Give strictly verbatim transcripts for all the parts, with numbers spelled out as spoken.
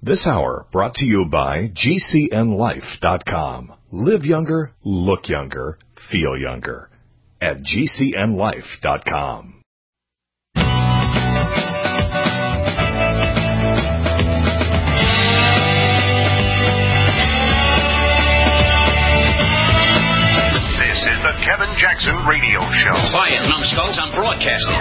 This hour brought to you by G C N life dot com. Live younger, look younger, feel younger. At G C N life dot com. This is the Kevin Jackson Radio Show. Quiet, numbskulls, I'm broadcasting.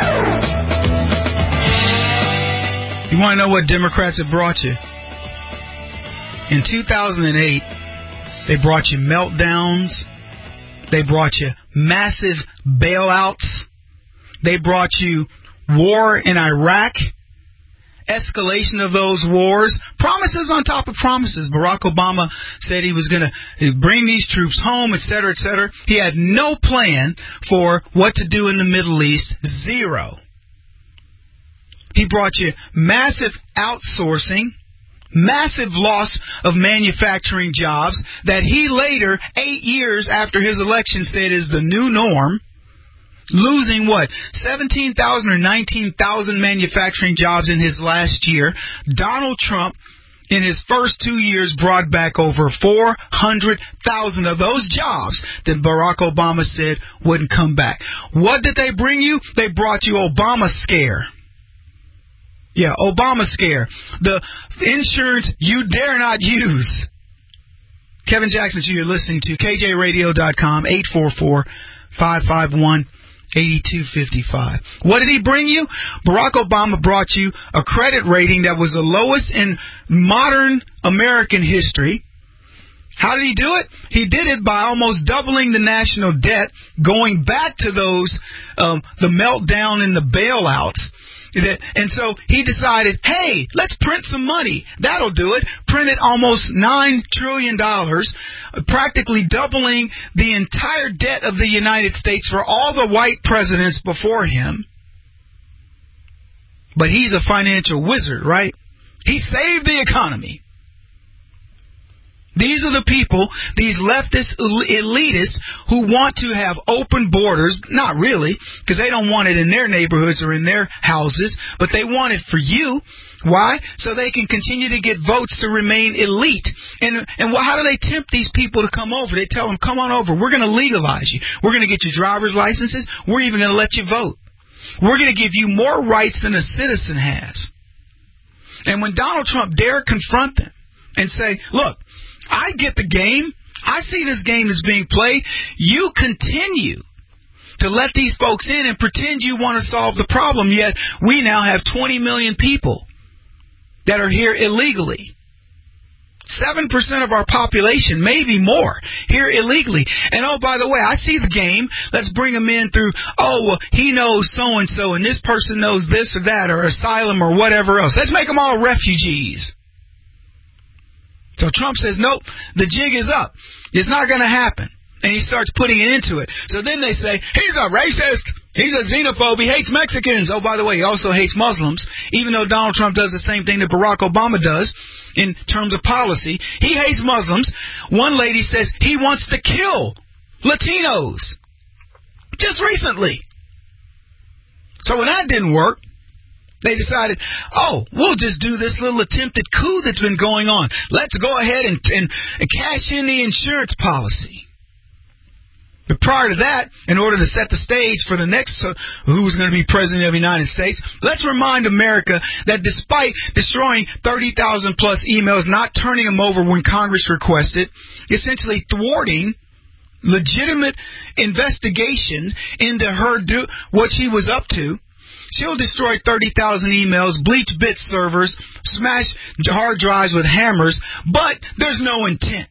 You want to know what Democrats have brought you? In two thousand eight, they brought you meltdowns. They brought you massive bailouts. They brought you war in Iraq, escalation of those wars, promises on top of promises. Barack Obama said he was going to bring these troops home, et cetera, et cetera. He had no plan for what to do in the Middle East. Zero. He brought you massive outsourcing, massive loss of manufacturing jobs that he later, eight years after his election, said is the new norm. Losing, what, seventeen thousand or nineteen thousand manufacturing jobs in his last year. Donald Trump, in his first two years, brought back over four hundred thousand of those jobs that Barack Obama said wouldn't come back. What did they bring you? They brought you Obamacare. Yeah, Obamacare. The insurance you dare not use. Kevin Jackson, you're listening to K J radio dot com, eight four four, five five one, eight two five five. What did he bring you? Barack Obama brought you a credit rating that was the lowest in modern American history. How did he do it? He did it by almost doubling the national debt, going back to those, um, the meltdown and the bailouts. And so he decided, hey, let's print some money. That'll do it. Printed almost nine trillion dollars, practically doubling the entire debt of the United States for all the white presidents before him. But he's a financial wizard, right? He saved the economy. These are the people, these leftist elitists who want to have open borders. Not really, because they don't want it in their neighborhoods or in their houses, but they want it for you. Why? So they can continue to get votes to remain elite. And and how do they tempt these people to come over? They tell them, come on over. We're going to legalize you. We're going to get your driver's licenses. We're even going to let you vote. We're going to give you more rights than a citizen has. And when Donald Trump dare confront them and say, look, I get the game. I see this game is being played. You continue to let these folks in and pretend you want to solve the problem, yet we now have twenty million people that are here illegally. seven percent of our population, maybe more, here illegally. And oh, by the way, I see the game. Let's bring them in through, oh, well, he knows so-and-so, and this person knows this or that, or asylum or whatever else. Let's make them all refugees. So Trump says, nope, the jig is up. It's not going to happen. And he starts putting it into it. So then they say, he's a racist. He's a xenophobe. He hates Mexicans. Oh, by the way, he also hates Muslims, even though Donald Trump does the same thing that Barack Obama does in terms of policy. He hates Muslims. One lady says he wants to kill Latinos just recently. So when that didn't work, they decided, oh, we'll just do this little attempted coup that's been going on. Let's go ahead and, and, and cash in the insurance policy. But prior to that, in order to set the stage for the next uh, who's going to be president of the United States, let's remind America that despite destroying thirty thousand plus emails, not turning them over when Congress requested, essentially thwarting legitimate investigation into her do what she was up to, she'll destroy thirty thousand emails, bleach bit servers, smash hard drives with hammers, but there's no intent.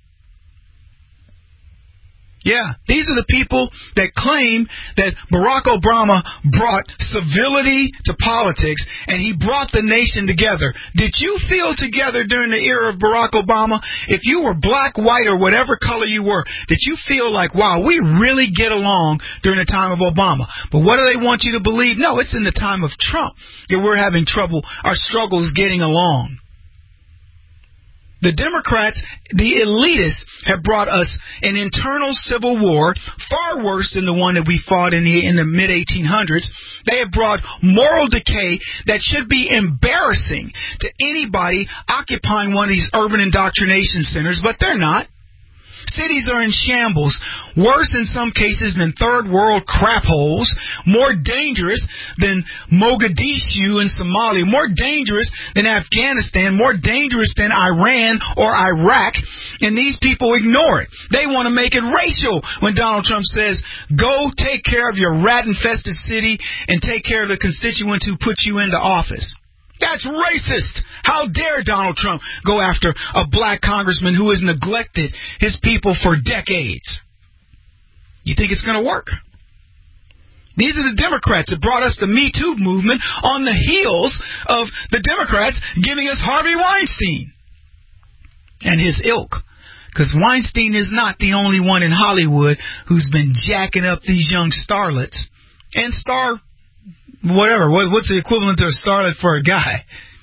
Yeah, these are the people that claim that Barack Obama brought civility to politics and he brought the nation together. Did you feel together during the era of Barack Obama? If you were black, white, or whatever color you were, did you feel like, wow, we really get along during the time of Obama? But what do they want you to believe? No, it's in the time of Trump that we're having trouble, our struggles getting along. The Democrats, the elitists, have brought us an internal civil war far worse than the one that we fought in the in the mid eighteen hundreds. They have brought moral decay that should be embarrassing to anybody occupying one of these urban indoctrination centers, but they're not. Cities are in shambles, worse in some cases than third world crap holes, more dangerous than Mogadishu in Somalia, more dangerous than Afghanistan, more dangerous than Iran or Iraq, and these people ignore it. They want to make it racial when Donald Trump says, go take care of your rat-infested city and take care of the constituents who put you into office. That's racist. How dare Donald Trump go after a black congressman who has neglected his people for decades? You think it's going to work? These are the Democrats that brought us the Me Too movement on the heels of the Democrats giving us Harvey Weinstein and his ilk. Because Weinstein is not the only one in Hollywood who's been jacking up these young starlets and star whatever. What, what's the equivalent to a starlet for a guy?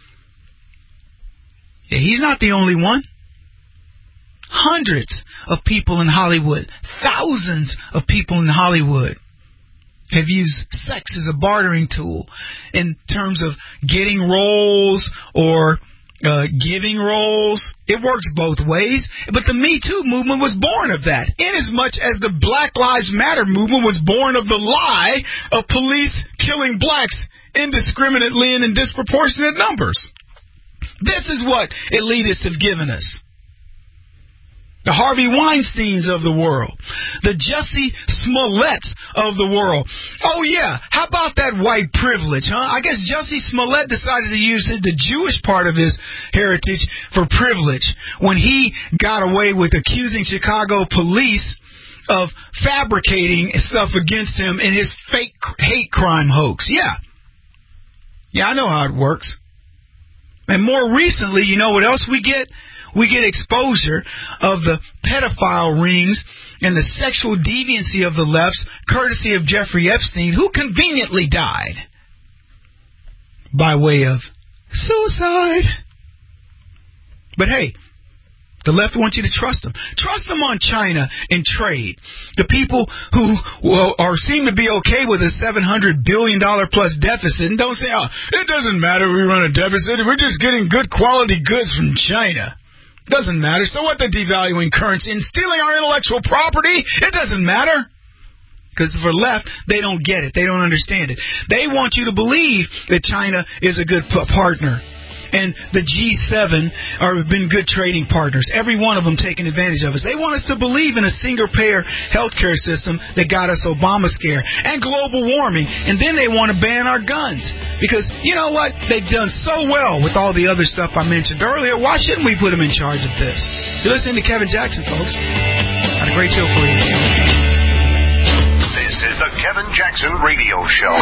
Yeah, he's not the only one. Hundreds of people in Hollywood, thousands of people in Hollywood have used sex as a bartering tool in terms of getting roles or uh, giving roles. It works both ways. But the Me Too movement was born of that, inasmuch as the Black Lives Matter movement was born of the lie of police killing blacks indiscriminately and in disproportionate numbers. This is what elitists have given us. The Harvey Weinsteins of the world. The Jussie Smolletts of the world. Oh, yeah. How about that white privilege, huh? I guess Jussie Smollett decided to use his, the Jewish part of his heritage for privilege when he got away with accusing Chicago police of fabricating stuff against him in his fake hate crime hoax. Yeah. Yeah, I know how it works. And more recently, you know what else we get? We get exposure of the pedophile rings and the sexual deviancy of the lefts, courtesy of Jeffrey Epstein, who conveniently died by way of suicide. But hey, the left wants you to trust them. Trust them on China and trade. The people who well, are seem to be okay with a seven hundred billion dollars plus deficit and don't say, oh, it doesn't matter if we run a deficit. We're just getting good quality goods from China. Doesn't matter. So what, they're devaluing currency and stealing our intellectual property? It doesn't matter. Because for left, they don't get it. They don't understand it. They want you to believe that China is a good p- partner. And the G seven are been good trading partners. Every one of them taking advantage of us. They want us to believe in a single-payer healthcare system that got us Obamacare and global warming. And then they want to ban our guns. Because, you know what? They've done so well with all the other stuff I mentioned earlier. Why shouldn't we put them in charge of this? You're listening to Kevin Jackson, folks. Got a great show for you. This is the Kevin Jackson Radio Show.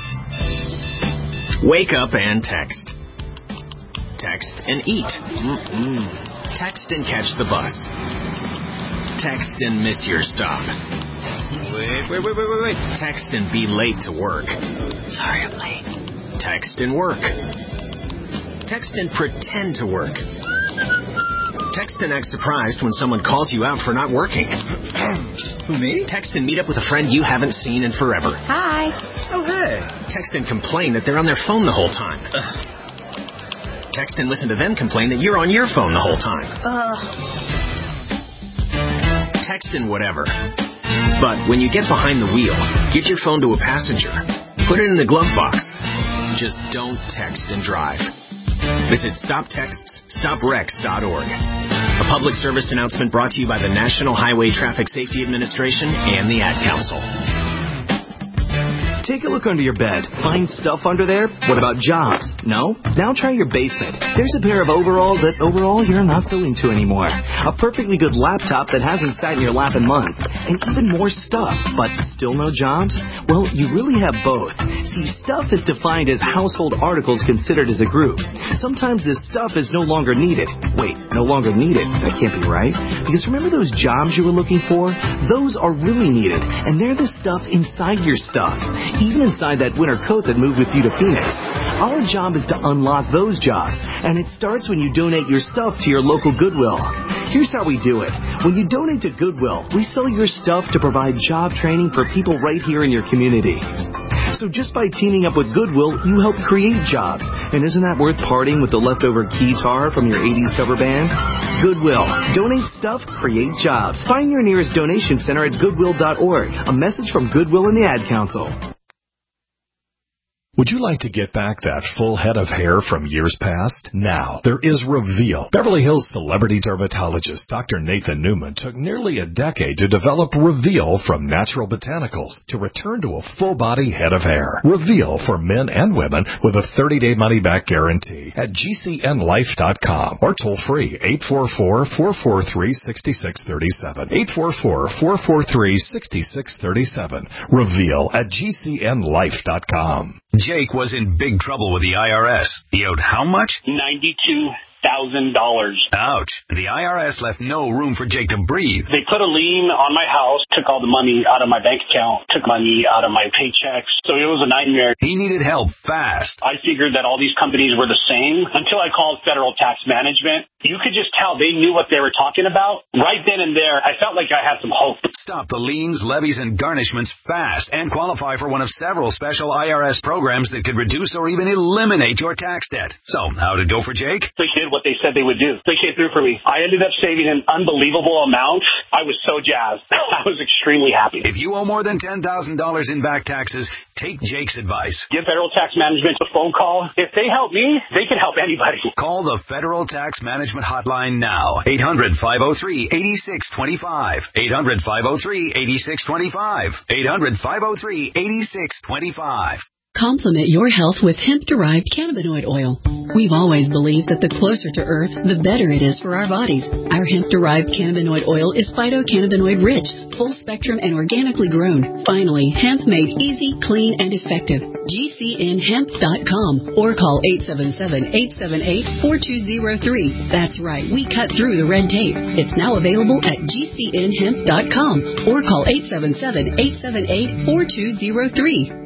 Wake up and text. Text and eat. Mm-mm. Text and catch the bus. Text and miss your stop. Wait, wait, wait, wait, wait, wait. Text and be late to work. Sorry, I'm late. Text and work. Text and pretend to work. Text and act surprised when someone calls you out for not working. Who, me? Text and meet up with a friend you haven't seen in forever. Hi. Oh, hey. Text and complain that they're on their phone the whole time. Ugh. Text and listen to them complain that you're on your phone the whole time. Uh. Text and whatever. But when you get behind the wheel, give your phone to a passenger. Put it in the glove box. Just don't text and drive. Visit stop texts stop wrecks dot org. A public service announcement brought to you by the National Highway Traffic Safety Administration and the Ad Council. Take a look under your bed. Find stuff under there? What about jobs? No? Now try your basement. There's a pair of overalls that overall you're not so into anymore. A perfectly good laptop that hasn't sat in your lap in months. And even more stuff, but still no jobs? Well, you really have both. See, stuff is defined as household articles considered as a group. Sometimes this stuff is no longer needed. Wait, no longer needed? That can't be right. Because remember those jobs you were looking for? Those are really needed. And they're the stuff inside your stuff. Even inside that winter coat that moved with you to Phoenix. Our job is to unlock those jobs, and it starts when you donate your stuff to your local Goodwill. Here's how we do it. When you donate to Goodwill, we sell your stuff to provide job training for people right here in your community. So just by teaming up with Goodwill, you help create jobs. And isn't that worth parting with the leftover guitar from your eighties cover band? Goodwill. Donate stuff, create jobs. Find your nearest donation center at goodwill dot org. A message from Goodwill and the Ad Council. Would you like to get back that full head of hair from years past? Now, there is Reveal. Beverly Hills celebrity dermatologist Doctor Nathan Newman took nearly a decade to develop Reveal from natural botanicals to return to a full-body head of hair. Reveal for men and women with a thirty-day money-back guarantee at G C N life dot com or toll-free eight four four, four four three, six six three seven. eight four four, four four three, six six three seven. Reveal at G C N life dot com. Jake was in big trouble with the I R S. He owed how much? ninety-two thousand dollars. Ouch. The I R S left no room for Jake to breathe. They put a lien on my house, took all the money out of my bank account, took money out of my paychecks. So it was a nightmare. He needed help fast. I figured that all these companies were the same until I called Federal Tax Management. You could just tell they knew what they were talking about. Right then and there, I felt like I had some hope. Stop the liens, levies, and garnishments fast and qualify for one of several special I R S programs that could reduce or even eliminate your tax debt. So, how'd it go for Jake? They did what they said they would do. They came through for me. I ended up saving an unbelievable amount. I was so jazzed. I was extremely happy. If you owe more than ten thousand dollars in back taxes, take Jake's advice. Give Federal Tax Management a phone call. If they help me, they can help anybody. Call the Federal Tax Management Hotline now. eight hundred, five oh three, eight six two five. eight hundred, five oh three, eight six two five. eight hundred, five oh three, eight six two five. Complement your health with hemp-derived cannabinoid oil. We've always believed that the closer to Earth, the better it is for our bodies. Our hemp-derived cannabinoid oil is phytocannabinoid-rich, full-spectrum, and organically grown. Finally, hemp made easy, clean, and effective. G C N hemp dot com or call eight seven seven, eight seven eight, four two zero three. That's right, we cut through the red tape. It's now available at G C N hemp dot com or call eight seven seven, eight seven eight, four two zero three.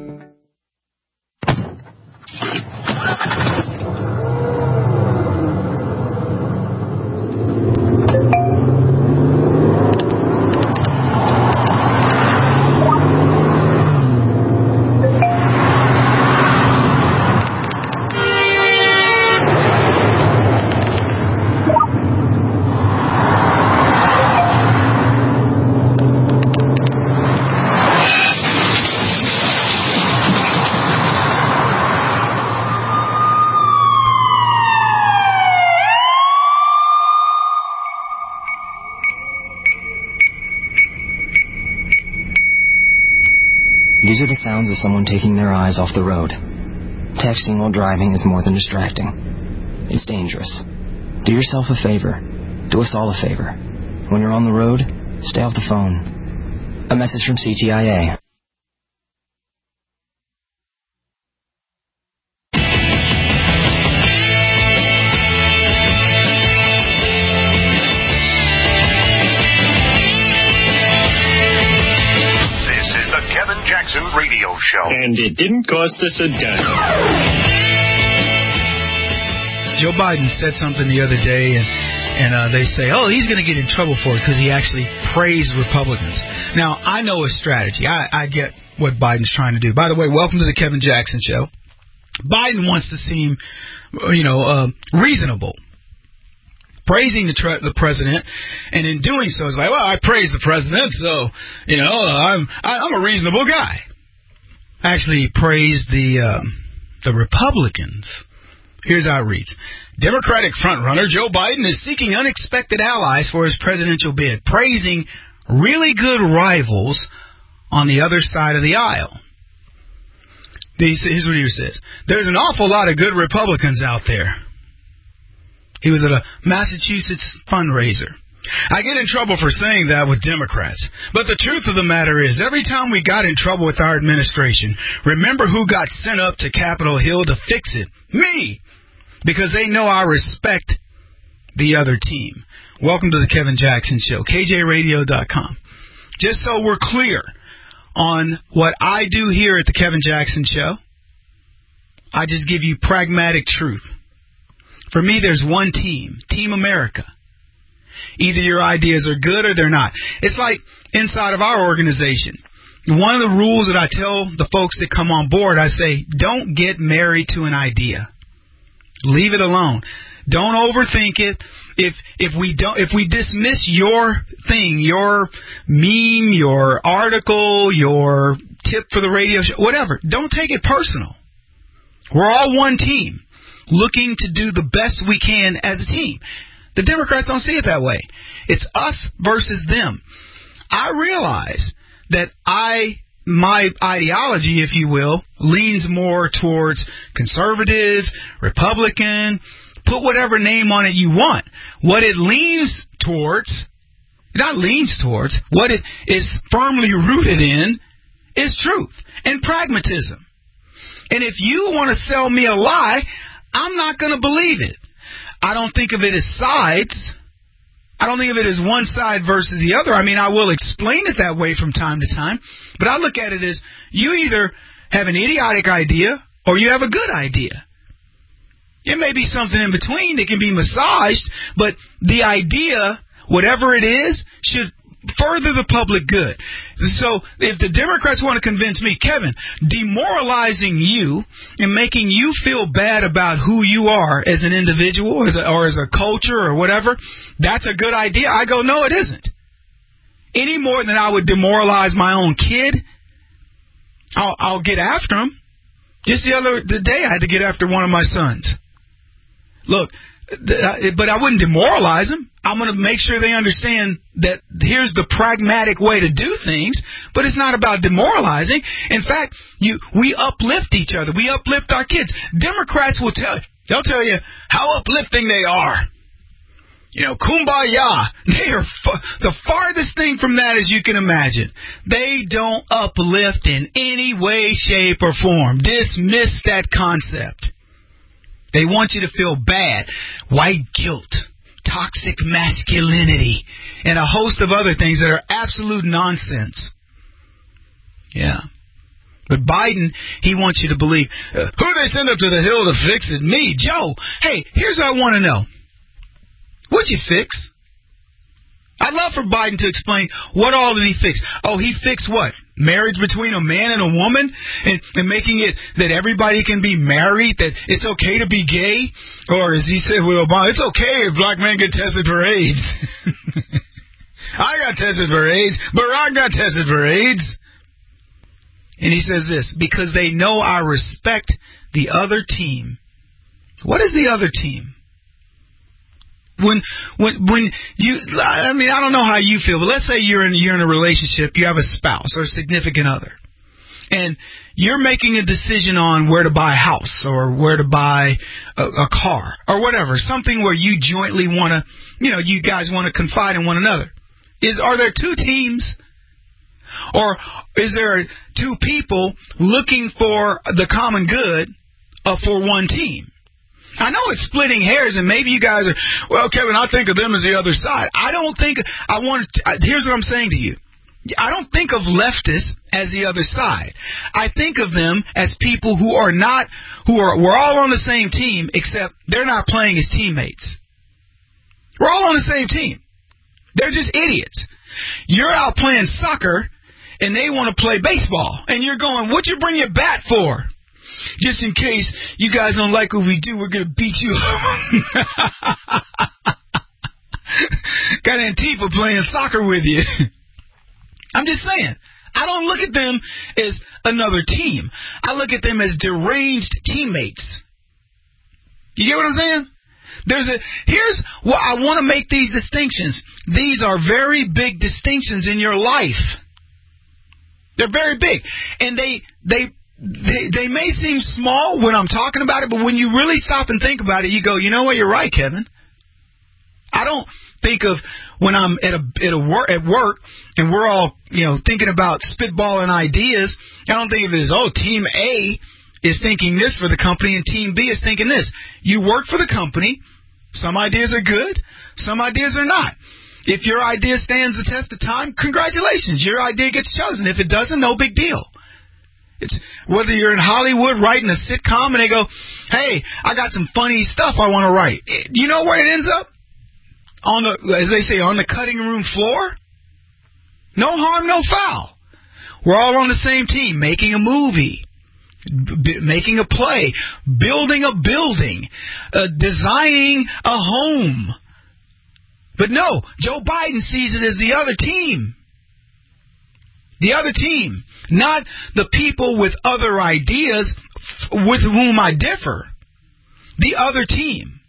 These are the sounds of someone taking their eyes off the road. Texting while driving is more than distracting. It's dangerous. Do yourself a favor. Do us all a favor. When you're on the road, stay off the phone. A message from C T I A. Radio show. And it didn't cost us a dime. Joe Biden said something the other day, and, and uh, they say, oh, he's going to get in trouble for it because he actually praised Republicans. Now, I know his strategy. I, I get what Biden's trying to do. By the way, welcome to the Kevin Jackson Show. Biden wants to seem, you know, uh, reasonable. Praising the, tre- the president, and in doing so, it's like, well, I praise the president, so, you know, I'm I, I'm a reasonable guy. Actually, he praised the uh, the Republicans. Here's how it reads. Democratic frontrunner Joe Biden is seeking unexpected allies for his presidential bid, praising really good rivals on the other side of the aisle. Here's what he says. There's an awful lot of good Republicans out there. He was at a Massachusetts fundraiser. I get in trouble for saying that with Democrats. But the truth of the matter is, every time we got in trouble with our administration, remember who got sent up to Capitol Hill to fix it? Me! Because they know I respect the other team. Welcome to the Kevin Jackson Show, K J radio dot com. Just so we're clear on what I do here at the Kevin Jackson Show, I just give you pragmatic truth. For me, there's one team, Team America. Either your ideas are good or they're not. It's like inside of our organization. One of the rules that I tell the folks that come on board, I say, don't get married to an idea. Leave it alone. Don't overthink it. If if we don't if we dismiss your thing, your meme, your article, your tip for the radio show, whatever, don't take it personal. We're all one team, looking to do the best we can as a team. The Democrats don't see it that way. It's us versus them. I realize that I, my ideology, if you will, leans more towards conservative, Republican, put whatever name on it you want. What it leans towards, not leans towards, what it is firmly rooted in is truth and pragmatism. And if you want to sell me a lie, I'm not going to believe it. I don't think of it as sides. I don't think of it as one side versus the other. I mean, I will explain it that way from time to time, but I look at it as you either have an idiotic idea or you have a good idea. It may be something in between that can be massaged, but the idea, whatever it is, should further the public good. So if the Democrats want to convince me, Kevin, demoralizing you and making you feel bad about who you are as an individual as a, or as a culture or whatever, that's a good idea. I go, no, it isn't. Any more than I would demoralize my own kid, I'll, I'll get after him. Just the other the day, I had to get after one of my sons. Look, but I wouldn't demoralize them. I'm going to make sure they understand that here's the pragmatic way to do things, but it's not about demoralizing. In fact, you we uplift each other. We uplift our kids. Democrats will tell they'll tell you how uplifting they are. You know, kumbaya. They are fu- the farthest thing from that as you can imagine. They don't uplift in any way, shape, or form. Dismiss that concept. They want you to feel bad, white guilt, toxic masculinity, and a host of other things that are absolute nonsense. Yeah. But Biden, he wants you to believe, uh, who they send up to the hill to fix it? Me, Joe. Hey, here's what I want to know. What'd you fix? I'd love for Biden to explain what all did he fix. Oh, he fixed what? Marriage between a man and a woman? And, and making it that everybody can be married? That it's okay to be gay? Or as he said with Obama, it's okay if black men get tested for AIDS. I got tested for AIDS. Barack got tested for AIDS. And he says this, because they know I respect the other team. What is the other team? When when when you, I mean, I don't know how you feel, but let's say you're in you're in a relationship, you have a spouse or a significant other, and you're making a decision on where to buy a house or where to buy a, a car or whatever, something where you jointly want to, you know, you guys want to confide in one another. Is are there two teams, or is there two people looking for the common good uh, for one team? I know it's splitting hairs, and maybe you guys are, well, Kevin, I think of them as the other side. I don't think, I want to, here's what I'm saying to you. I don't think of leftists as the other side. I think of them as people who are not, who are, we're all on the same team, except they're not playing as teammates. We're all on the same team. They're just idiots. You're out playing soccer, and they want to play baseball, and you're going, what'd you bring your bat for? Just in case you guys don't like what we do, we're going to beat you up. Got Antifa playing soccer with you. I'm just saying, I don't look at them as another team. I look at them as deranged teammates. You get what I'm saying? There's a here's what I want to make these distinctions. These are very big distinctions in your life. They're very big. And they they They, they may seem small when I'm talking about it, but when you really stop and think about it, you go, you know what, you're right, Kevin. I don't think of when I'm at a at a work at work and we're all, you know, thinking about spitballing ideas. I don't think of it as, oh, Team A is thinking this for the company and Team B is thinking this. You work for the company. Some ideas are good. Some ideas are not. If your idea stands the test of time, congratulations. Your idea gets chosen. If it doesn't, no big deal. It's whether you're in Hollywood writing a sitcom and they go, hey, I got some funny stuff I want to write. You know where it ends up? On the, as they say, on the cutting room floor? No harm, no foul. We're all on the same team, making a movie, b- making a play, building a building, uh, designing a home. But no, Joe Biden sees it as the other team. The other team, not the people with other ideas f- with whom I differ. The other team.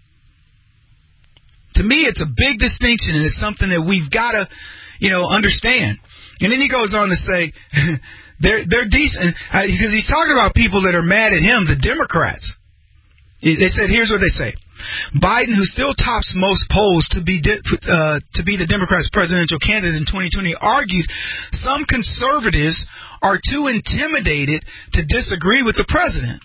To me, it's a big distinction, and it's something that we've got to, you know, understand. And then he goes on to say, they're they're decent, uh, because he's talking about people that are mad at him, the Democrats. They said, here's what they say. Biden, who still tops most polls to be di- uh, to be the Democrats' presidential candidate in twenty twenty, argued some conservatives are too intimidated to disagree with the president.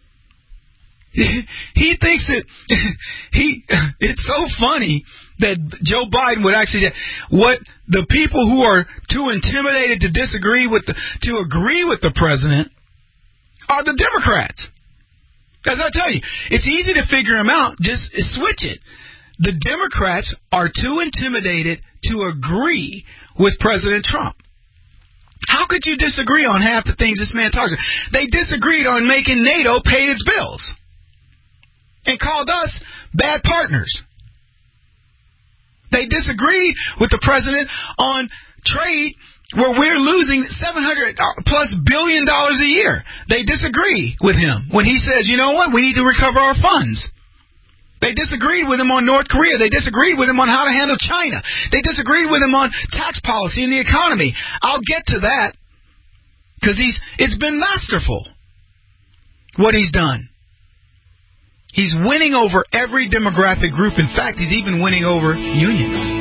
He thinks that he. It's so funny that Joe Biden would actually say what the people who are too intimidated to disagree with the, to agree with the president are the Democrats. Because I tell you, it's easy to figure them out. Just switch it. The Democrats are too intimidated to agree with President Trump. How could you disagree on half the things this man talks about? They disagreed on making NATO pay its bills and called us bad partners. They disagreed with the president on trade where we're losing seven hundred plus billion dollars a year. They disagree with him when he says, you know what, we need to recover our funds. They disagreed with him on North Korea. They disagreed with him on how to handle China. They disagreed with him on tax policy and the economy. I'll get to that because he's it's been masterful what he's done. He's winning over every demographic group. In fact, he's even winning over unions.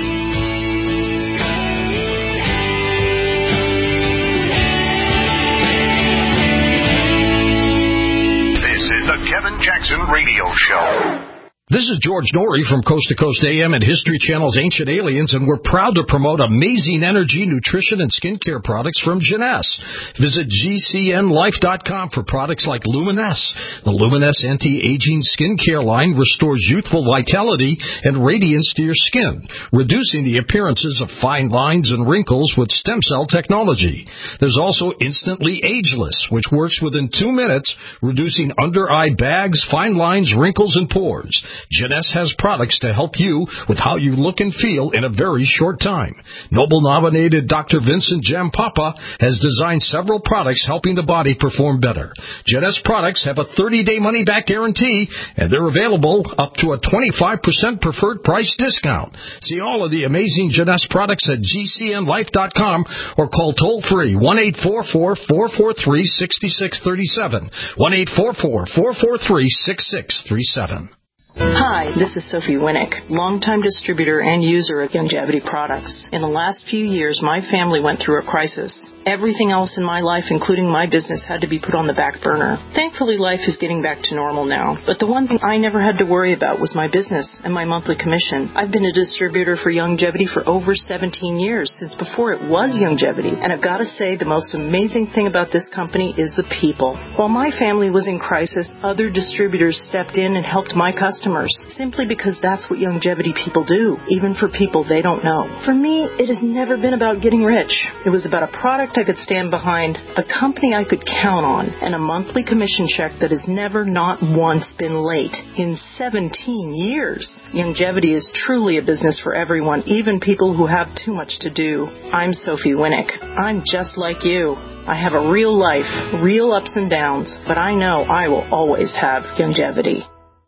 The Kevin Jackson Radio Show. This is George Norrie from Coast to Coast A M and History Channel's Ancient Aliens, and we're proud to promote amazing energy, nutrition, and skincare products from Jeunesse. Visit G C N life dot com for products like Luminesse. The Luminesse anti-aging skincare line restores youthful vitality and radiance to your skin, reducing the appearances of fine lines and wrinkles with stem cell technology. There's also Instantly Ageless, which works within two minutes, reducing under-eye bags, fine lines, wrinkles, and pores. Jeunesse has products to help you with how you look and feel in a very short time. Nobel-nominated Doctor Vincent Jampapa has designed several products helping the body perform better. Jeunesse products have a thirty-day money-back guarantee, and they're available up to a twenty-five percent preferred price discount. See all of the amazing Jeunesse products at G C N life dot com or call toll-free one eight four four, four four three, six six three seven, one eight four four, four four three, six six three seven. Hi, this is Sophie Winnick, longtime distributor and user of Youngevity products. In the last few years, my family went through a crisis. Everything else in my life, including my business, had to be put on the back burner. Thankfully, life is getting back to normal now. But the one thing I never had to worry about was my business and my monthly commission. I've been a distributor for Youngevity for over seventeen years, since before it was Youngevity. And I've got to say, the most amazing thing about this company is the people. While my family was in crisis, other distributors stepped in and helped my customers, simply because that's what Youngevity people do, even for people they don't know. For me, it has never been about getting rich. It was about a product I could stand behind, a company I could count on, and a monthly commission check that has never not once been late in seventeen years. Youngevity is truly a business for everyone, even people who have too much to do. I'm Sophie Winnick. I'm just like you. I have a real life, real ups and downs, but I know I will always have Youngevity.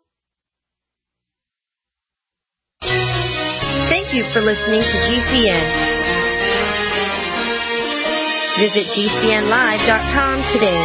Thank you for listening to G C N. Visit G C N live dot com today.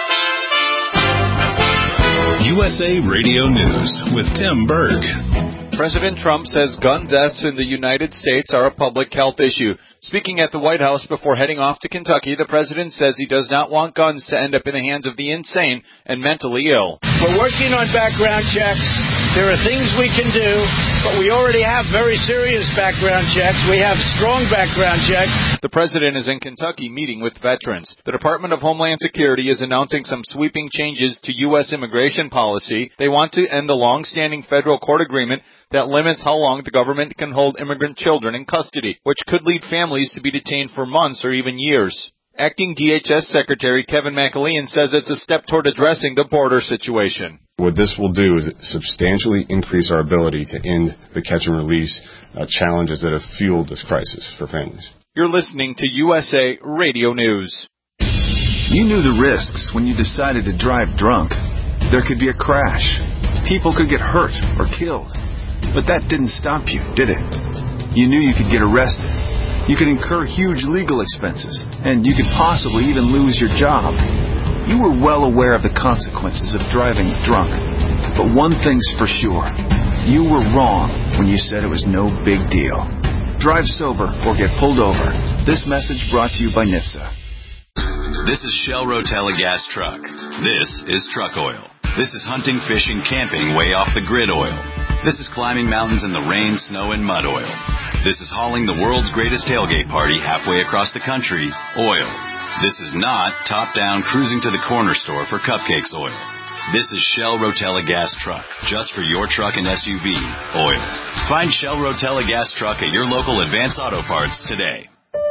U S A Radio News with Tim Berg. President Trump says gun deaths in the United States are a public health issue. Speaking at the White House before heading off to Kentucky, the president says he does not want guns to end up in the hands of the insane and mentally ill. We're working on background checks. There are things we can do, but we already have very serious background checks. We have strong background checks. The president is in Kentucky meeting with veterans. The Department of Homeland Security is announcing some sweeping changes to U S immigration policy. They want to end the long-standing federal court agreement that limits how long the government can hold immigrant children in custody, which could lead families to be detained for months or even years. Acting D H S Secretary Kevin McAlean says it's a step toward addressing the border situation. What this will do is substantially increase our ability to end the catch and release uh, challenges that have fueled this crisis for families. You're listening to U S A Radio News. You knew the risks when you decided to drive drunk. There could be a crash. People could get hurt or killed. But that didn't stop you, did it? You knew you could get arrested. You could incur huge legal expenses, and you could possibly even lose your job. You were well aware of the consequences of driving drunk. But one thing's for sure. You were wrong when you said it was no big deal. Drive sober or get pulled over. This message brought to you by N H T S A. This is Shell Rotella Gas Truck. This is truck oil. This is hunting, fishing, camping way off the grid oil. This is climbing mountains in the rain, snow, and mud oil. This is hauling the world's greatest tailgate party halfway across the country, oil. This is not top-down cruising to the corner store for cupcakes oil. This is Shell Rotella Gas Truck, just for your truck and S U V, oil. Find Shell Rotella Gas Truck at your local Advance Auto Parts today.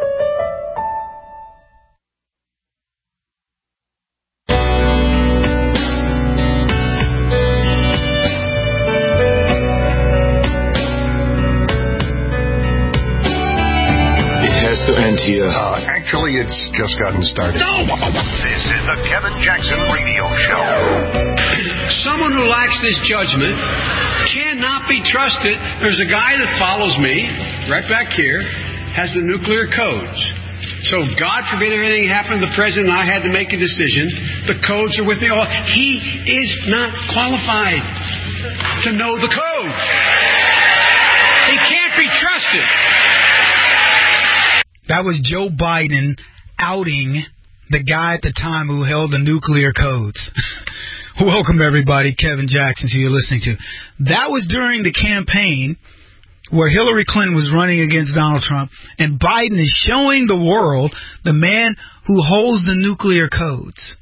To end here. Uh, actually, it's just gotten started. No! This is the Kevin Jackson Radio Show. Someone who lacks this judgment cannot be trusted. There's a guy that follows me, right back here, has the nuclear codes. So God forbid if anything happened to the president and I had to make a decision, the codes are with me all. He is not qualified to know the codes. He can't be trusted. That was Joe Biden outing the guy at the time who held the nuclear codes. Welcome, everybody. Kevin Jackson, who you're listening to. That was during the campaign where Hillary Clinton was running against Donald Trump, and Biden is showing the world the man who holds the nuclear codes.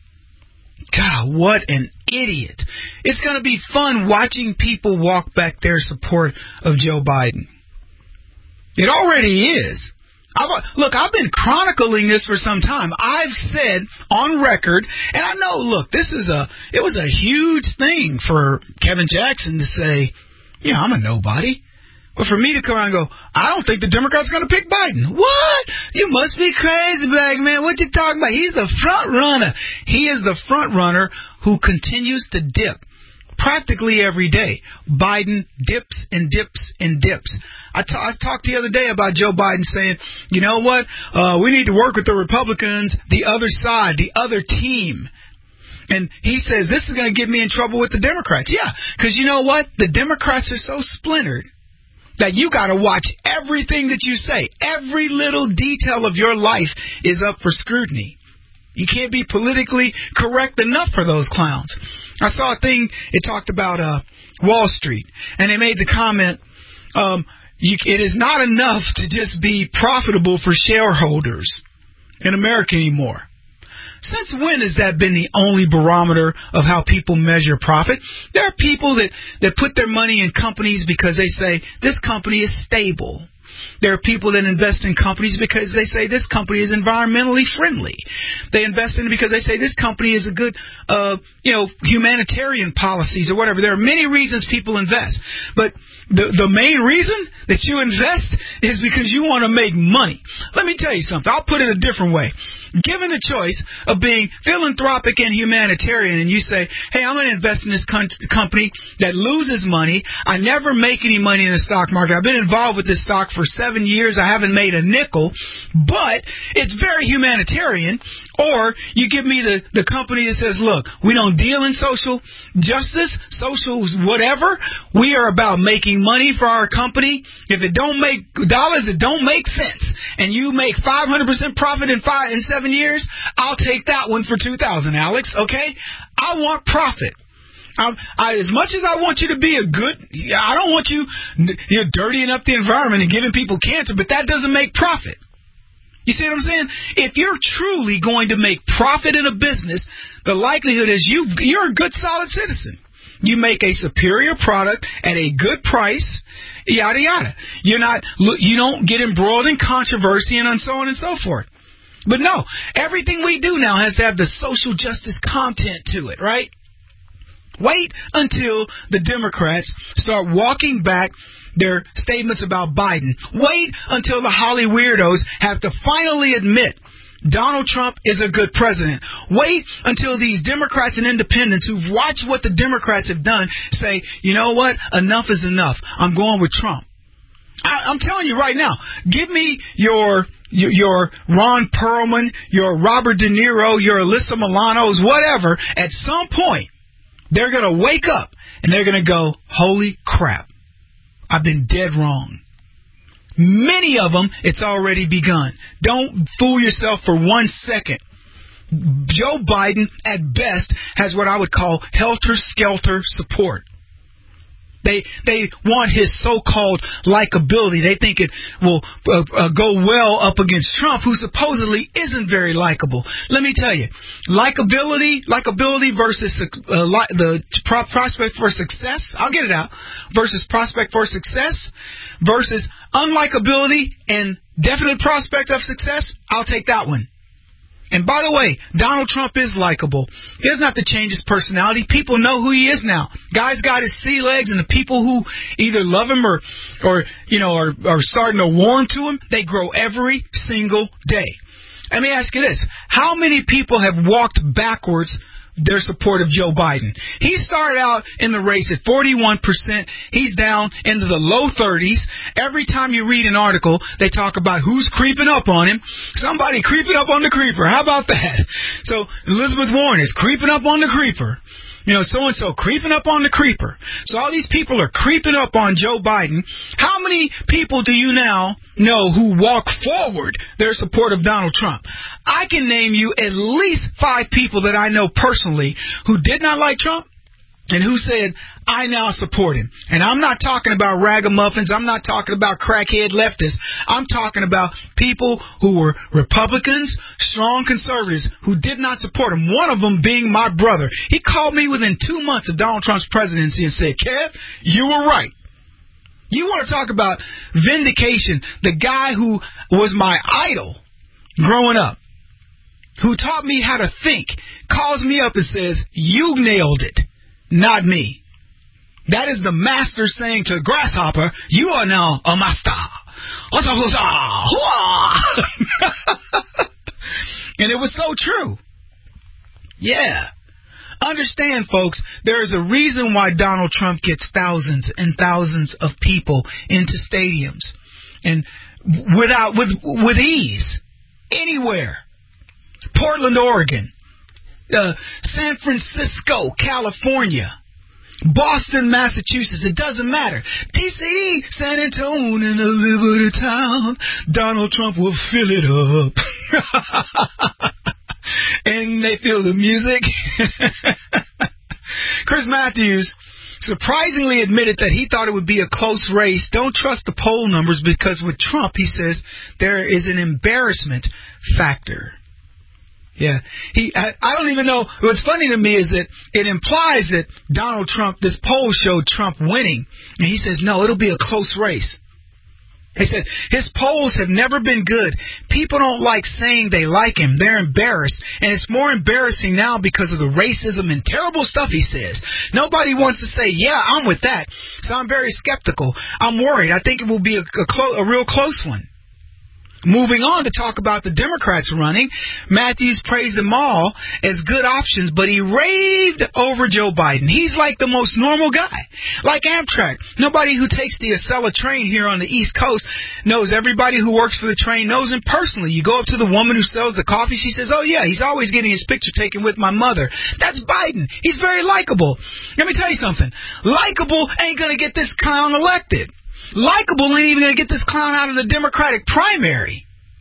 God, what an idiot. It's going to be fun watching people walk back their support of Joe Biden. It already is. I've, look, I've been chronicling this for some time. I've said on record, and I know, look, this is a, it was a huge thing for Kevin Jackson to say, yeah, I'm a nobody. But for me to come around and go, I don't think the Democrats are going to pick Biden. What? You must be crazy, black man. What you talking about? He's the front runner. He is the front runner who continues to dip practically every day. Biden dips and dips and dips. I, t- I talked the other day about Joe Biden saying, you know what, uh, we need to work with the Republicans, the other side, the other team. And he says, this is going to get me in trouble with the Democrats. Yeah, because you know what? The Democrats are so splintered that you got to watch everything that you say. Every little detail of your life is up for scrutiny. You can't be politically correct enough for those clowns. I saw a thing, it talked about uh, Wall Street, and they made the comment, um, you, it is not enough to just be profitable for shareholders in America anymore. Since when has that been the only barometer of how people measure profit? There are people that, that put their money in companies because they say, this company is stable. There are people that invest in companies because they say this company is environmentally friendly. They invest in it because they say this company is a good, uh, you know, humanitarian policies or whatever. There are many reasons people invest. But the, the main reason that you invest is because you want to make money. Let me tell you something. I'll put it a different way. Given the choice of being philanthropic and humanitarian, and you say, hey, I'm going to invest in this con- company that loses money. I never make any money in the stock market. I've been involved with this stock for seven years, I haven't made a nickel, but it's very humanitarian. Or you give me the, the company that says, look, we don't deal in social justice, social whatever. We are about making money for our company. If it don't make dollars, it don't make sense. And you make five hundred percent profit in five in seven years, I'll take that one for two thousand, Alex, okay? I want profit. I, I, as much as I want you to be a good, I don't want you, you know, dirtying up the environment and giving people cancer, but that doesn't make profit. You see what I'm saying? If you're truly going to make profit in a business, the likelihood is you, you're a good, solid citizen. You make a superior product at a good price, yada, yada. You're not, you don't get embroiled in controversy and so on and so forth. But no, everything we do now has to have the social justice content to it, right? Wait until the Democrats start walking back their statements about Biden. Wait until the Holly weirdos have to finally admit Donald Trump is a good president. Wait until these Democrats and independents who've watched what the Democrats have done say, you know what, enough is enough. I'm going with Trump. I, I'm telling you right now, give me your, your your Ron Perlman, your Robert De Niro, your Alyssa Milano's, whatever. At some point, they're going to wake up and they're going to go, holy crap, I've been dead wrong. Many of them, it's already begun. Don't fool yourself for one second. Joe Biden, at best, has what I would call helter-skelter support. They they want his so-called likability. They think it will uh, uh, go well up against Trump, who supposedly isn't very likable. Let me tell you, likability, likability versus uh, li- the pro- prospect for success. I'll get it out. Versus prospect for success versus unlikability and definite prospect of success. I'll take that one. And by the way, Donald Trump is likable. He doesn't have to change his personality. People know who he is now. Guy's got his sea legs, and the people who either love him or, or you know, are, are starting to warm to him, they grow every single day. Let me ask you this. How many people have walked backwards their support of Joe Biden? He started out in the race at forty-one percent. He's down into the low thirties. Every time you read an article, they talk about who's creeping up on him. Somebody creeping up on the creeper. How about that? So Elizabeth Warren is creeping up on the creeper. You know, so-and-so creeping up on the creeper. So all these people are creeping up on Joe Biden. How many people do you now know who walk forward their support of Donald Trump? I can name you at least five people that I know personally who did not like Trump and who said, I now support him. And I'm not talking about ragamuffins. I'm not talking about crackhead leftists. I'm talking about people who were Republicans, strong conservatives, who did not support him. One of them being my brother. He called me within two months of Donald Trump's presidency and said, Kev, you were right. You want to talk about vindication. The guy who was my idol growing up, who taught me how to think, calls me up and says, you nailed it, not me. That is the master saying to Grasshopper, you are now a master. And it was so true. Yeah. Understand, folks, there is a reason why Donald Trump gets thousands and thousands of people into stadiums. And without with with ease. Anywhere. Portland, Oregon. Uh, San Francisco, California. Boston, Massachusetts, it doesn't matter. D C, San Antonio, in a liberty town, Donald Trump will fill it up. And they feel the music. Chris Matthews surprisingly admitted that he thought it would be a close race. Don't trust the poll numbers because with Trump, he says, there is an embarrassment factor. Yeah, he. I, I don't even know. What's funny to me is that it implies that Donald Trump, this poll showed Trump winning. And he says, no, it'll be a close race. He said, his polls have never been good. People don't like saying they like him. They're embarrassed. And it's more embarrassing now because of the racism and terrible stuff he says. Nobody wants to say, yeah, I'm with that. So I'm very skeptical. I'm worried. I think it will be a, a, clo- a real close one. Moving on to talk about the Democrats running, Matthews praised them all as good options, but he raved over Joe Biden. He's like the most normal guy. Like Amtrak. Nobody who takes the Acela train here on the East Coast knows everybody who works for the train, knows him personally. You go up to the woman who sells the coffee, she says, oh yeah, he's always getting his picture taken with my mother. That's Biden. He's very likable. Let me tell you something. Likable ain't going to get this clown elected. Likeable ain't even going to get this clown out of the Democratic primary.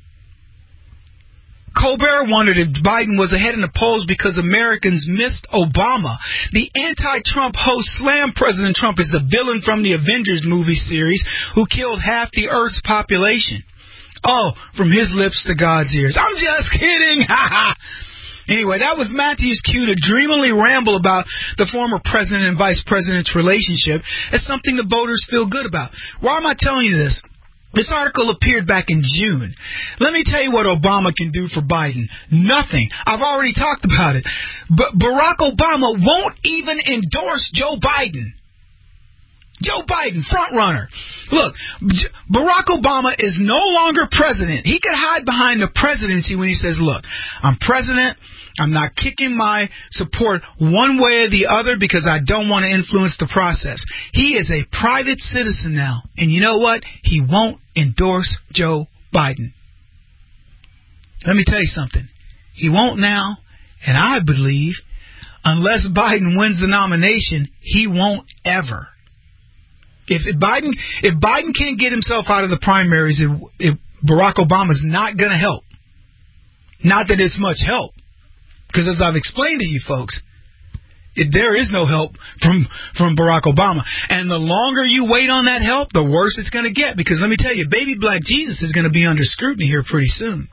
Colbert wondered if Biden was ahead in the polls because Americans missed Obama. The anti-Trump host slammed President Trump as the villain from the Avengers movie series who killed half the Earth's population. Oh, from his lips to God's ears. I'm just kidding. Ha ha. Anyway, that was Matthew's cue to dreamily ramble about the former president and vice president's relationship as something the voters feel good about. Why am I telling you this? This article appeared back in June. Let me tell you what Obama can do for Biden. Nothing. I've already talked about it. But Barack Obama won't even endorse Joe Biden. Joe Biden, front runner. Look, J- Barack Obama is no longer president. He can hide behind the presidency when he says, look, I'm president. I'm not kicking my support one way or the other because I don't want to influence the process. He is a private citizen now. And you know what? He won't endorse Joe Biden. Let me tell you something. He won't now. And I believe unless Biden wins the nomination, he won't ever. If Biden if Biden can't get himself out of the primaries, if, if Barack Obama's not going to help. Not that it's much help. Because as I've explained to you folks, it, there is no help from, from Barack Obama. And the longer you wait on that help, the worse it's going to get. Because let me tell you, baby black Jesus is going to be under scrutiny here pretty soon.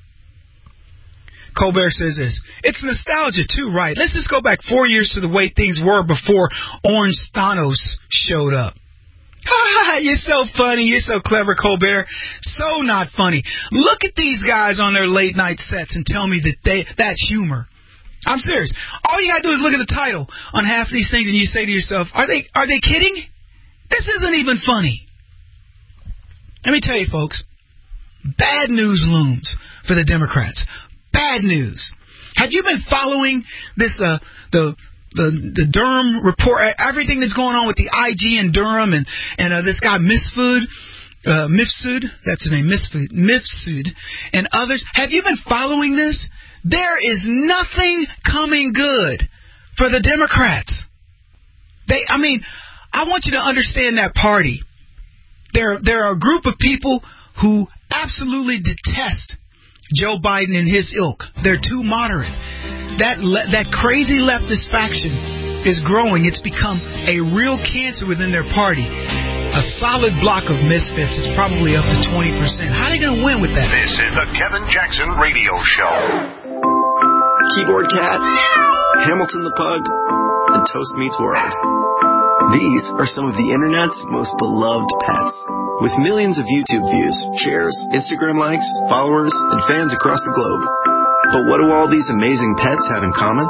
Colbert says this. It's nostalgia too, right? Let's just go back four years to the way things were before Orange Thanos showed up. Ha ha, you're so funny, you're so clever, Colbert. So not funny. Look at these guys on their late night sets and tell me that they that's humor. I'm serious. All you gotta do is look at the title on half of these things and you say to yourself, are they are they kidding? This isn't even funny. Let me tell you folks, bad news looms for the Democrats. Bad news. Have you been following this uh the The the Durham report, everything that's going on with the I G in Durham and, and uh, this guy Mifsud, uh, Mifsud, that's his name, Mifsud, Mifsud, and others. Have you been following this? There is nothing coming good for the Democrats. They, I mean, I want you to understand that party. There, there are a group of people who absolutely detest Joe Biden and his ilk. They're too moderate. That le- that crazy leftist faction is growing. It's become a real cancer within their party. A solid block of misfits is probably up to twenty percent. How are they going to win with that? This is the Kevin Jackson Radio Show. Keyboard Cat, Hamilton the Pug, and Toast Meets World. These are some of the internet's most beloved pets. With millions of YouTube views, shares, Instagram likes, followers, and fans across the globe. But what do all these amazing pets have in common?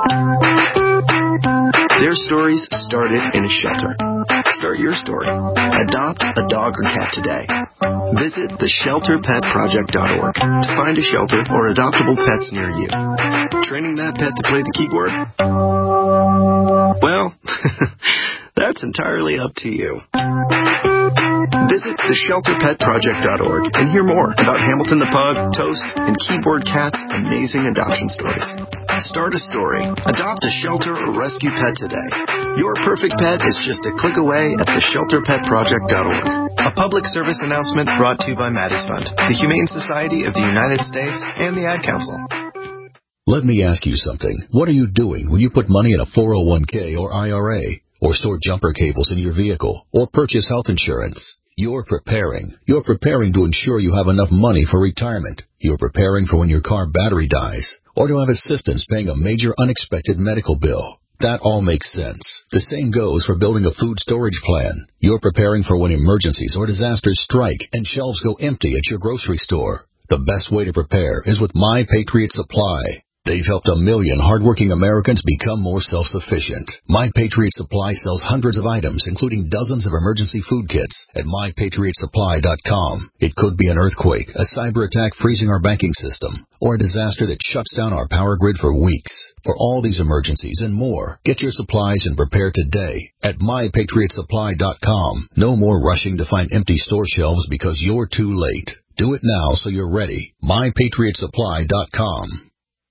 Their stories started in a shelter. Start your story. Adopt a dog or cat today. Visit the shelter pet project dot org to find a shelter or adoptable pets near you. Training that pet to play the keyboard? Well, that's entirely up to you. Visit the shelter pet project dot org and hear more about Hamilton the Pug, Toast, and Keyboard Cat's amazing adoption stories. Start a story. Adopt a shelter or rescue pet today. Your perfect pet is just a click away at the shelter pet project dot org. A public service announcement brought to you by Maddie's Fund, the Humane Society of the United States, and the Ad Council. Let me ask you something. What are you doing when you put money in a four oh one k or I R A, or store jumper cables in your vehicle, or purchase health insurance? You're preparing. You're preparing to ensure you have enough money for retirement. You're preparing for when your car battery dies, or to have assistance paying a major unexpected medical bill. That all makes sense. The same goes for building a food storage plan. You're preparing for when emergencies or disasters strike and shelves go empty at your grocery store. The best way to prepare is with My Patriot Supply. They've helped a million hardworking Americans become more self-sufficient. My Patriot Supply sells hundreds of items, including dozens of emergency food kits at my patriot supply dot com. It could be an earthquake, a cyber attack freezing our banking system, or a disaster that shuts down our power grid for weeks. For all these emergencies and more, get your supplies and prepare today at my patriot supply dot com. No more rushing to find empty store shelves because you're too late. Do it now so you're ready. my patriot supply dot com.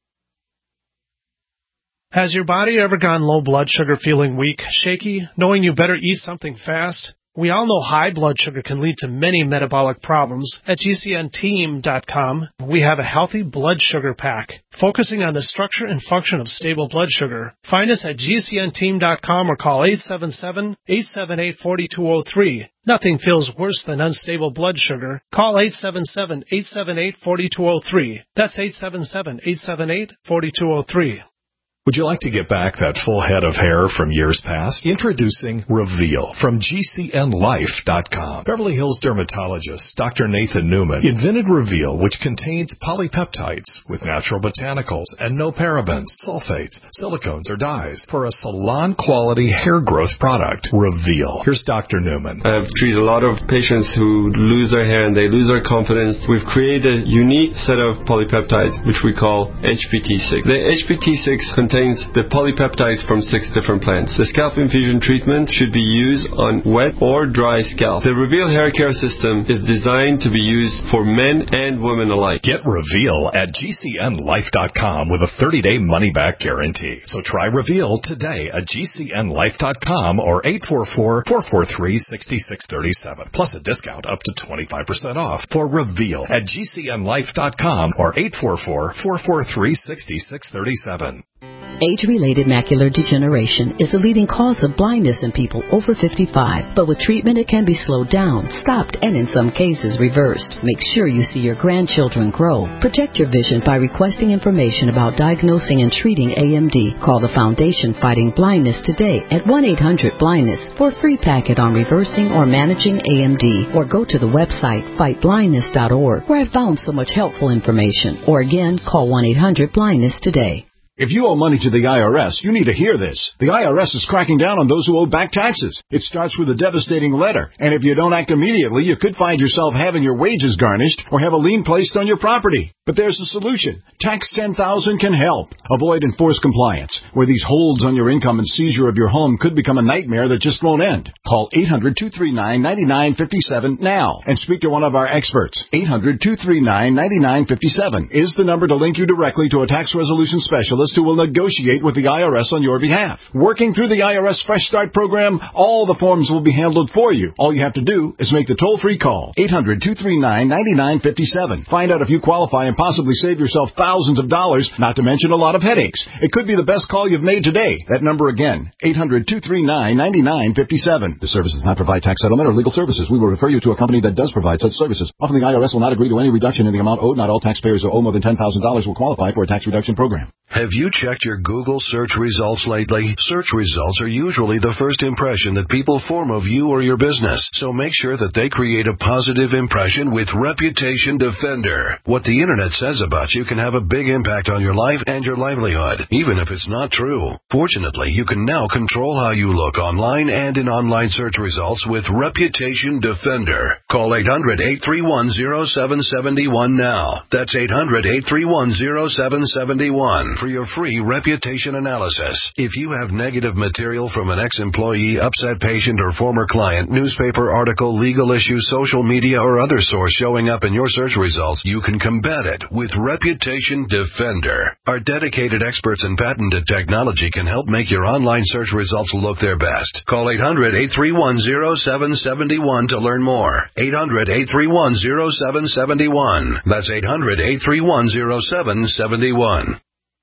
Has your body ever gone low blood sugar, feeling weak, shaky, knowing you better eat something fast? We all know high blood sugar can lead to many metabolic problems. At G C N team dot com, we have a healthy blood sugar pack, focusing on the structure and function of stable blood sugar. Find us at G C N team dot com or call eight seven seven, eight seven eight, four two zero three. Nothing feels worse than unstable blood sugar. Call eight seven seven, eight seven eight, four two zero three. That's eight seven seven, eight seven eight, four two zero three. Would you like to get back that full head of hair from years past? Introducing Reveal from G C N life dot com. Beverly Hills dermatologist Doctor Nathan Newman invented Reveal, which contains polypeptides with natural botanicals and no parabens, sulfates, silicones, or dyes for a salon-quality hair growth product. Reveal. Here's Doctor Newman. I've treated a lot of patients who lose their hair and they lose their confidence. We've created a unique set of polypeptides, which we call H P T six. The H P T six contains the polypeptides from six different plants. The scalp infusion treatment should be used on wet or dry scalp. The Reveal hair care system is designed to be used for men and women alike. Get Reveal at G C N life dot com with a thirty-day money-back guarantee. So try Reveal today at G C N life dot com or eight four four, four four three, six six three seven. Plus a discount up to twenty-five percent off for Reveal at G C N life dot com or eight four four, four four three, six six three seven. Age-related macular degeneration is the leading cause of blindness in people over fifty-five. But with treatment, it can be slowed down, stopped, and in some cases reversed. Make sure you see your grandchildren grow. Protect your vision by requesting information about diagnosing and treating A M D. Call the Foundation Fighting Blindness today at one eight hundred blindness for a free packet on reversing or managing A M D. Or go to the website fight blindness dot org, where I found so much helpful information. Or again, call one eight hundred blindness today. If you owe money to the I R S, you need to hear this. The I R S is cracking down on those who owe back taxes. It starts with a devastating letter, and if you don't act immediately, you could find yourself having your wages garnished or have a lien placed on your property. But there's a solution. Tax ten thousand can help. Avoid enforced compliance, where these holds on your income and seizure of your home could become a nightmare that just won't end. Call eight hundred, two three nine, nine nine five seven now and speak to one of our experts. eight hundred, two three nine, nine nine five seven is the number to link you directly to a tax resolution specialist who will negotiate with the I R S on your behalf. Working through the I R S Fresh Start program, all the forms will be handled for you. All you have to do is make the toll-free call. eight hundred, two three nine, nine nine five seven. Find out if you qualify and possibly save yourself thousands of dollars, not to mention a lot of headaches. It could be the best call you've made today. That number again, eight hundred, two three nine, nine nine five seven. The service does not provide tax settlement or legal services. We will refer you to a company that does provide such services. Often the I R S will not agree to any reduction in the amount owed. Not all taxpayers who owe more than ten thousand dollars will qualify for a tax reduction program. Have you checked your Google search results lately? Search results are usually the first impression that people form of you or your business, so make sure that they create a positive impression with Reputation Defender. What the internet says about you can have a big impact on your life and your livelihood, even if it's not true. Fortunately, you can now control how you look online and in online search results with Reputation Defender. Call eight hundred, eight three one, zero seven seven one now. That's eight hundred, eight three one, zero seven seven one. For your free reputation analysis. If you have negative material from an ex-employee, upset patient, or former client, newspaper article, legal issue, social media, or other source showing up in your search results, you can combat it with Reputation Defender. Our dedicated experts in patented technology can help make your online search results look their best. Call eight hundred, eight three one, zero seven seven one to learn more. eight hundred, eight three one, zero seven seven one. That's eight hundred, eight three one, zero seven seven one.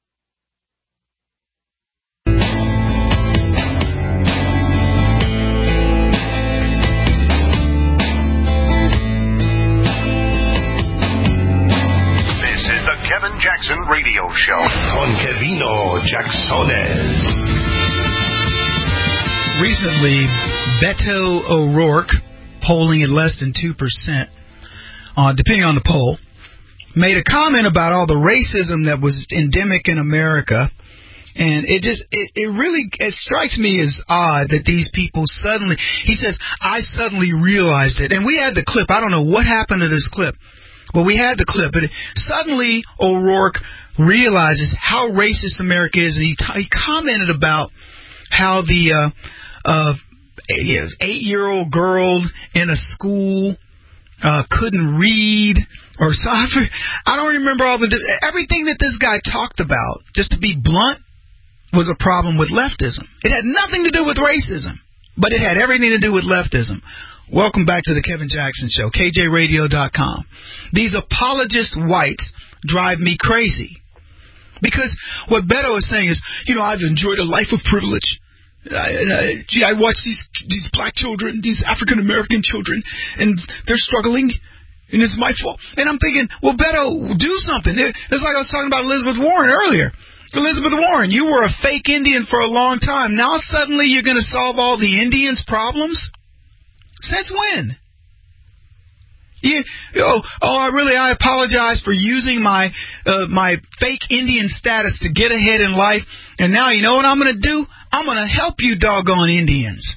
Kevin Jackson Radio Show. Con Kevino Jacksones. Recently, Beto O'Rourke polling at less than two percent, uh, depending on the poll. made a comment about all the racism that was endemic in America. And it just, it, it really, it strikes me as odd that these people suddenly, he says, I suddenly realized it. And we had the clip. I don't know what happened to this clip. Well, we had the clip. But it, suddenly O'Rourke realizes how racist America is. And he, t- he commented about how the uh, uh, eight-year-old girl in a school uh, couldn't read. Or so, I don't remember all the, everything that this guy talked about, just to be blunt, was a problem with leftism. It had nothing to do with racism, but it had everything to do with leftism. Welcome back to the Kevin Jackson Show, K J radio dot com. These apologist whites drive me crazy. Because what Beto is saying is, you know, I've enjoyed a life of privilege. I, I, gee, I watch these these black children, these African-American children, and they're struggling, and it's my fault. And I'm thinking, well, Beto, do something. It's like I was talking about Elizabeth Warren earlier. Elizabeth Warren, you were a fake Indian for a long time. Now suddenly you're going to solve all the Indians' problems? Since when? You, oh, oh, I really, I apologize for using my uh, my fake Indian status to get ahead in life. And now you know what I'm going to do? I'm going to help you doggone Indians.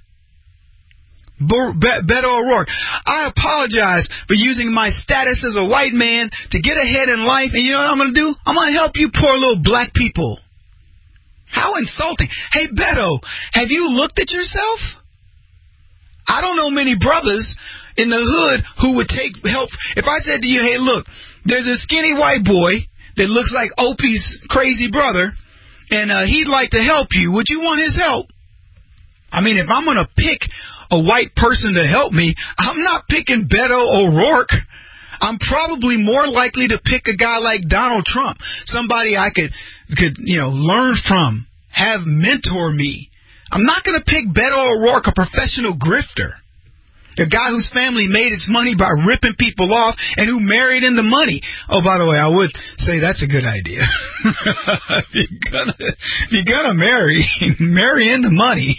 Beto O'Rourke, I apologize for using my status as a white man to get ahead in life, and you know what I'm going to do? I'm going to help you poor little black people. How insulting. Hey, Beto, have you looked at yourself? I don't know many brothers in the hood who would take help. If I said to you, hey, look, there's a skinny white boy that looks like Opie's crazy brother, and uh, he'd like to help you, would you want his help? I mean, if I'm going to pick a white person to help me, I'm not picking Beto O'Rourke. I'm probably more likely to pick a guy like Donald Trump, somebody I could, could you know, learn from, have mentor me. I'm not going to pick Beto O'Rourke, a professional grifter, a guy whose family made its money by ripping people off and who married into money. Oh, by the way, I would say that's a good idea. if you're gonna, if you're gonna marry, marry into money.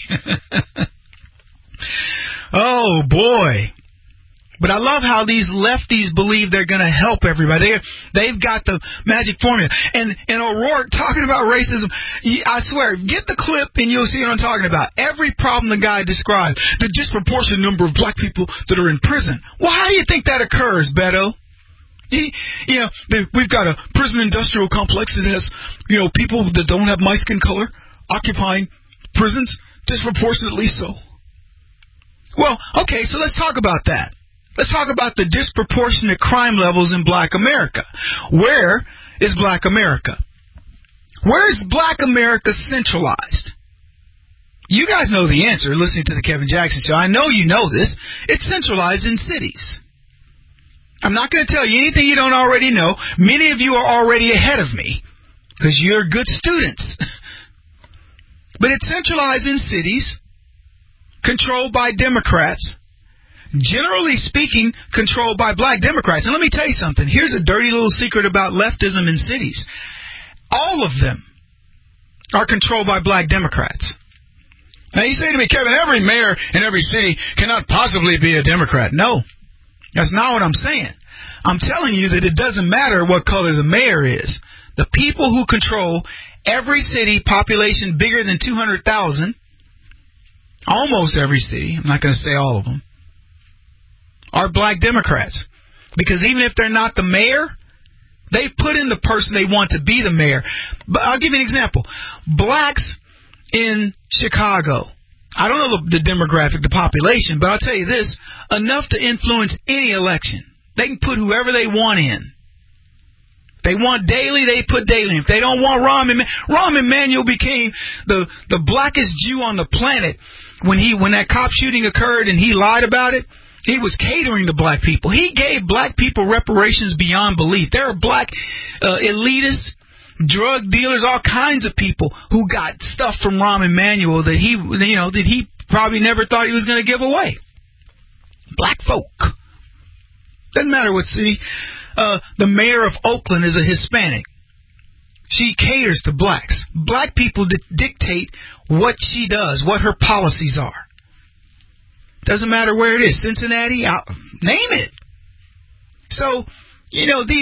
Oh, boy. But I love how these lefties believe they're going to help everybody. They're, they've got the magic formula. And, and O'Rourke talking about racism, I swear, get the clip and you'll see what I'm talking about. Every problem the guy described, the disproportionate number of black people that are in prison. Well, how do you think that occurs, Beto? He, you know, we've got a prison industrial complex that has, you know, people that don't have my skin color occupying prisons disproportionately so. Well, okay, so let's talk about that. Let's talk about the disproportionate crime levels in black America. Where is black America? Where is black America centralized? You guys know the answer listening to the Kevin Jackson Show. I know you know this. It's centralized in cities. I'm not going to tell you anything you don't already know. Many of you are already ahead of me because you're good students. But it's centralized in cities, controlled by Democrats, generally speaking, controlled by black Democrats. And let me tell you something. Here's a dirty little secret about leftism in cities. All of them are controlled by black Democrats. Now, you say to me, Kevin, every mayor in every city cannot possibly be a Democrat. No, that's not what I'm saying. I'm telling you that it doesn't matter what color the mayor is. The people who control every city, population bigger than two hundred thousand, almost every city, I'm not going to say all of them, are black Democrats. Because even if they're not the mayor, they've put in the person they want to be the mayor. But I'll give you an example. Blacks in Chicago, I don't know the, the demographic, the population, but I'll tell you this, enough to influence any election. They can put whoever they want in. If they want Daley, they put Daley in. If they don't want Rahm Emanuel, Rahm Emanuel became the, the blackest Jew on the planet when he when that cop shooting occurred and he lied about it. He was catering to black people. He gave black people reparations beyond belief. There are black uh, elitists, drug dealers, all kinds of people who got stuff from Rahm Emanuel that he, you know, that he probably never thought he was going to give away. Black folk. Doesn't matter what city. Uh, the mayor of Oakland is a Hispanic. She caters to blacks. Black people di- dictate what she does, what her policies are. Doesn't matter where it is. Cincinnati, I'll, name it. So, you know, these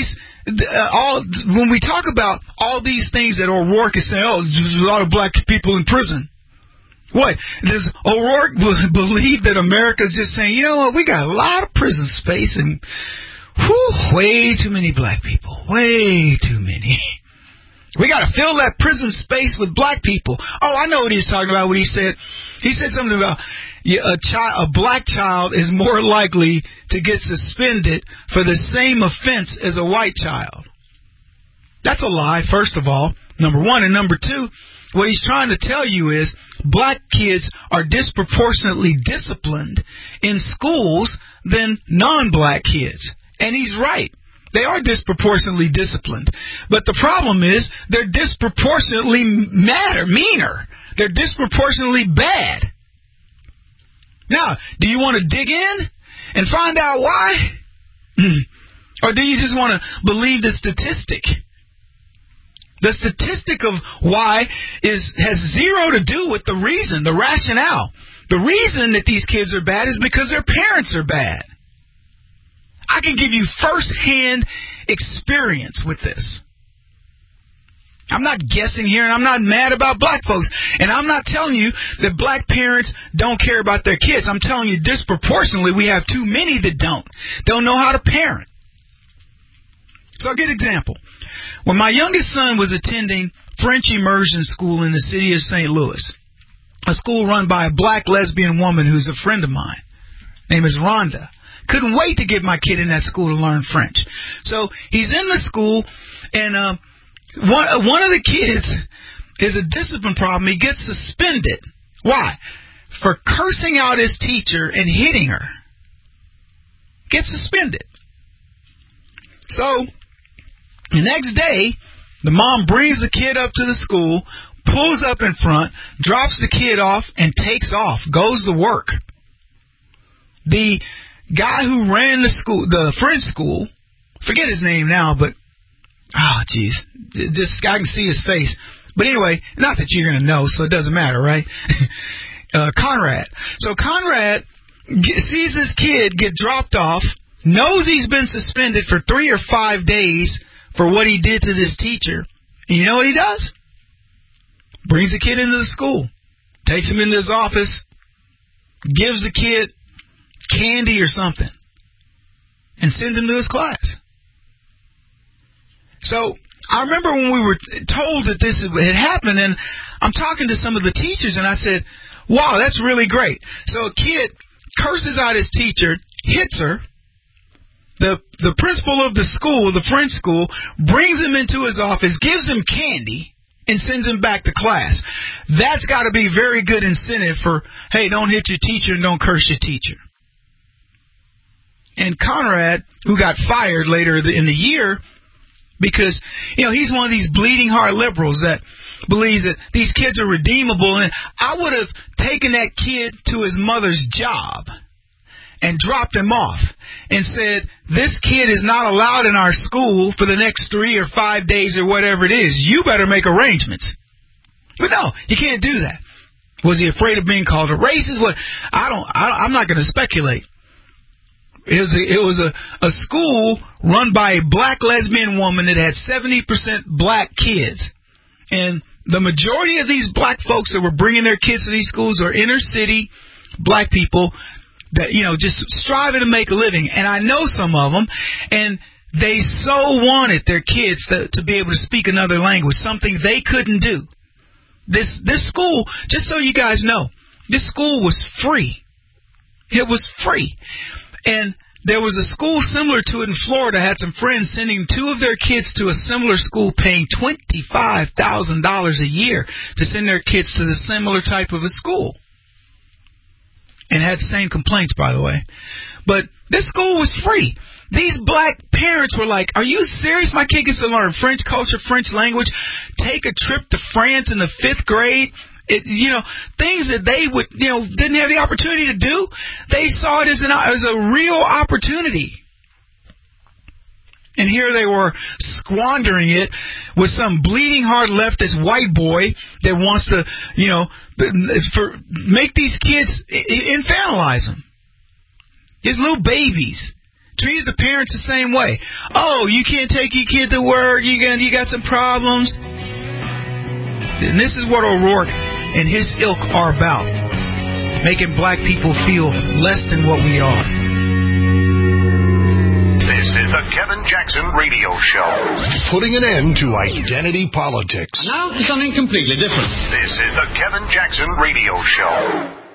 uh, all when we talk about all these things that O'Rourke is saying, oh, there's a lot of black people in prison. What? Does O'Rourke b- believe that America's just saying, you know what, we got a lot of prison space and whew, way too many black people. Way too many. We got to fill that prison space with black people. Oh, I know what he's talking about, what he said. He said something about a, child, a black child is more likely to get suspended for the same offense as a white child. That's a lie, first of all, number one. And number two, what he's trying to tell you is black kids are disproportionately disciplined in schools than non-black kids. And he's right. They are disproportionately disciplined. But the problem is they're disproportionately madder, meaner. They're disproportionately bad. Now, do you want to dig in and find out why? Or do you just want to believe the statistic? The statistic of why is has zero to do with the reason, the rationale. The reason that these kids are bad is because their parents are bad. I can give you first-hand experience with this. I'm not guessing here, and I'm not mad about black folks. And I'm not telling you that black parents don't care about their kids. I'm telling you disproportionately we have too many that don't. Don't know how to parent. So I'll get an example. When my youngest son was attending French immersion school in the city of Saint Louis, a school run by a black lesbian woman who's a friend of mine, name is Rhonda. Couldn't wait to get my kid in that school to learn French. So he's in the school, and uh, one, one of the kids is a discipline problem. He gets suspended. Why? For cursing out his teacher and hitting her. Gets suspended. So the next day, the mom brings the kid up to the school, pulls up in front, drops the kid off, and takes off, goes to work. The guy who ran the school, the French school, forget his name now, but, oh, jeez, this I can see his face. But anyway, not that you're going to know, so it doesn't matter, right? uh, Conrad. So Conrad get, sees his kid get dropped off, knows he's been suspended for three or five days for what he did to this teacher. And you know what he does? Brings the kid into the school, takes him into his office, gives the kid candy or something, and sends him to his class. So I remember when we were told that this had happened, and I'm talking to some of the teachers, and I said, wow, that's really great. So a kid curses out his teacher, hits her. The the principal of the school, the French school, brings him into his office, gives him candy, and sends him back to class. That's got to be very good incentive for, hey, don't hit your teacher and don't curse your teacher. And Conrad, who got fired later in the year, because, you know, he's one of these bleeding heart liberals that believes that these kids are redeemable. And I would have taken that kid to his mother's job and dropped him off and said, this kid is not allowed in our school for the next three or five days or whatever it is. You better make arrangements. But no, you can't do that. Was he afraid of being called a racist? What? I don't, I, I'm not going to speculate. It was, a, it was a, a school run by a black lesbian woman that had seventy percent black kids. And the majority of these black folks that were bringing their kids to these schools are inner city black people that, you know, just striving to make a living. And I know some of them, and they so wanted their kids to, to be able to speak another language, something they couldn't do. This this school, just so you guys know, this school was free. It was free. And there was a school similar to it in Florida, had some friends sending two of their kids to a similar school paying twenty-five thousand dollars a year to send their kids to the similar type of a school. And had the same complaints, by the way. But this school was free. These black parents were like, are you serious? My kid gets to learn French culture, French language, take a trip to France in the fifth grade. It, you know, things that they would, you know, didn't have the opportunity to do. They saw it as, an, as a real opportunity. And here they were squandering it with some bleeding heart leftist white boy that wants to, you know, for make these kids infantilize them. These little babies. treated the parents the same way. Oh, you can't take your kid to work. You got you got some problems. And this is what O'Rourke and his ilk are about, making black people feel less than what we are. This is the Kevin Jackson Radio Show. Putting an end to identity politics. Now, something completely different. This is the Kevin Jackson Radio Show.